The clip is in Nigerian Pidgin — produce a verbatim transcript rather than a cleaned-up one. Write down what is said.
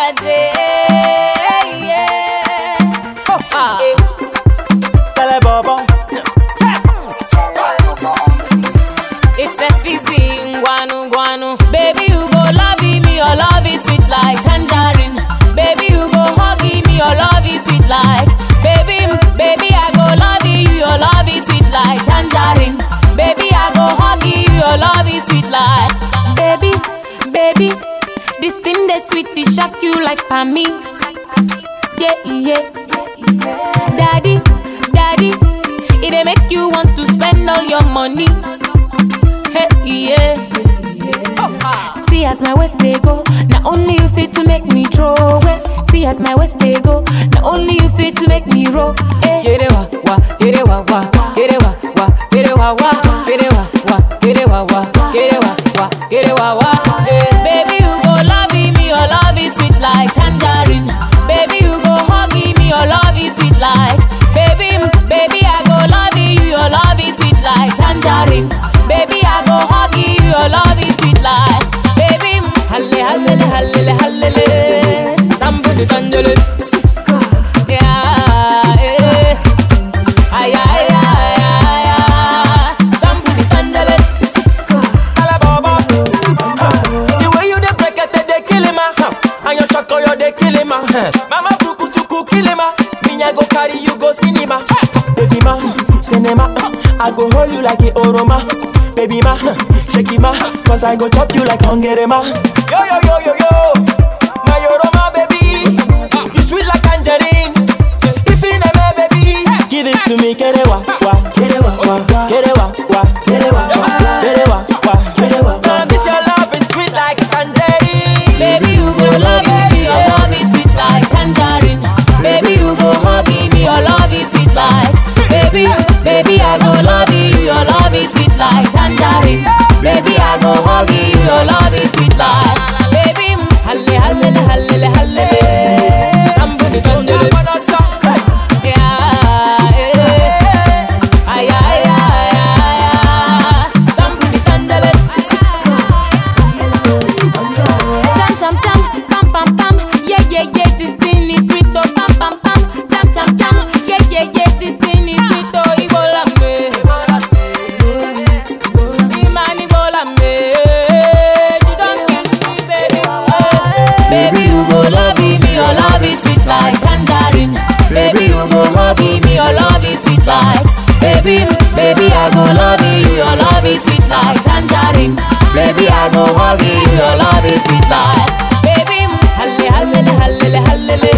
day. Yeah. Oh, ah. Sale Bobo. It's F E Z, Guanu Guanu. Baby, you go love me, your love is sweet like tangerine. Baby, you go hug me, your love is sweet like. Baby, baby, I go love you, your love is sweet like tangerine. Baby, I go hug you, your love is sweet like. Baby, baby, this thing that sweet, it shock you like for me. Yeah, yeah. Daddy, daddy, it dey make you want to spend all your money. Hey, yeah. See as my waist they go, not only you fit to make me throw away. See as my waist they go, not only you fit to make me roll. Hey. Get it wa wa, get it wa wa, get it wa wa, get it wa wa, get it wa wa, get it wa wa, get it wa wa, get it wa wa. Hey. Baby you go love me, your love is sweet like tangerine. Baby you go hug me, your love is sweet like. Baby, baby I go love you, your love is sweet like tangerine. Baby I go hug you, your love is sweet like. Baby, halle halle halle halle, somebody tangerine. Yeah, eh, ay ay ay ay ay, somebody tangerine. Sale Bobo. The way you dey break it, they kill him, ah. And your shako, you dey kill him, ah. Mama buku tuku kill him, ah. Me I go carry you go cinema. Baby ma, cinema. I go hold you like a oroma. Baby ma, shake it ma, cause I go chop you like hungry ma. Yo yo yo yo yo, my oroma baby, you sweet like tangerine. If you never baby, give it to me, get it wa wa, get it wa wa, get it wa wa, get it wa wa, get it wa wa, get it wa wa. This your love is sweet like tangerine. Baby you go love me, your love is sweet like tangerine. Baby you go hug me, your love is sweet like. Baby, baby I go love you, your love is sweet like tangerine. Baby I go hug you, your love is sweet like. Baby, halle halle halle halle, somebody tangerine. Yeah, eh, ay ay ay ay ay, somebody tangerine. Jam jam jam, pam pam pam, yeah yeah yeah, this thing is sweet oh pam pam pam, jam jam jam, yeah yeah yeah, this thing is sweet oh Ibola me, Iman Ibola me, you don't kill me baby. Baby you go love me, your love is sweet like tangerine. Baby you go hug me, your love is sweet like. Baby, baby I go love you, your love is sweet like tangerine. Baby I go hug you, your love is sweet like. Baby, halle halle halle halle.